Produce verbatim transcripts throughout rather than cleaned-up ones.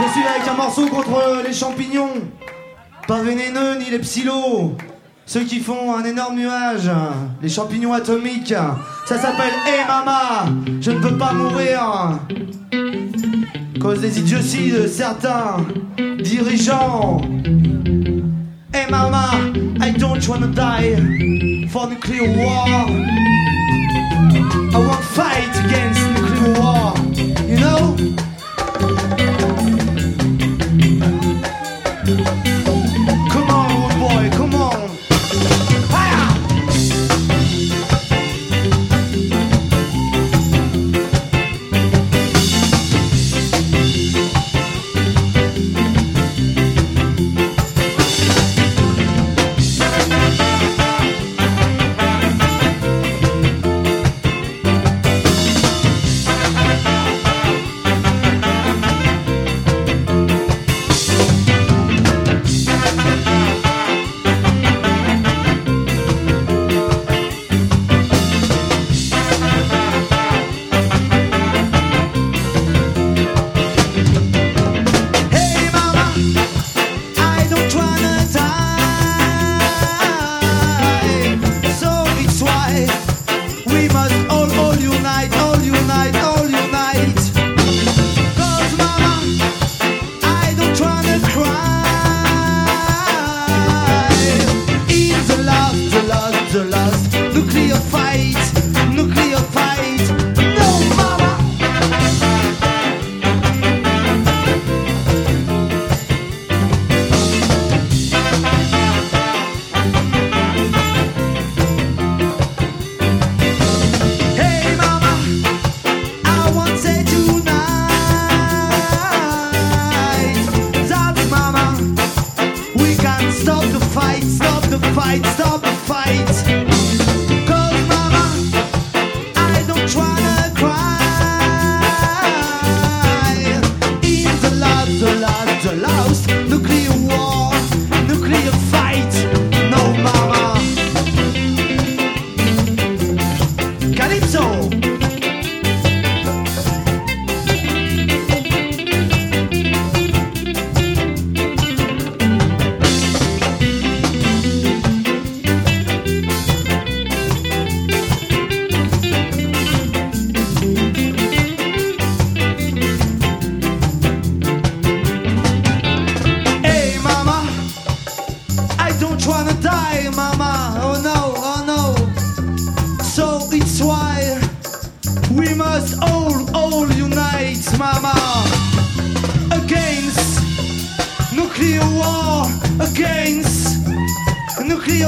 poursuivre avec un morceau contre les champignons. Pas vénéneux ni les psylos. Ceux qui font un énorme nuage. Les champignons atomiques. Ça s'appelle Hey Mama, je ne peux pas mourir. Cause des idioties de certains dirigeants. Hey Mama, I don't wanna die for nuclear war. I won't fight against nuclear war, you know? Come on, old boy, come on. Fire!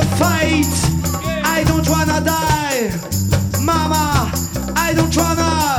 Fight! I don't wanna die, Mama. I don't wanna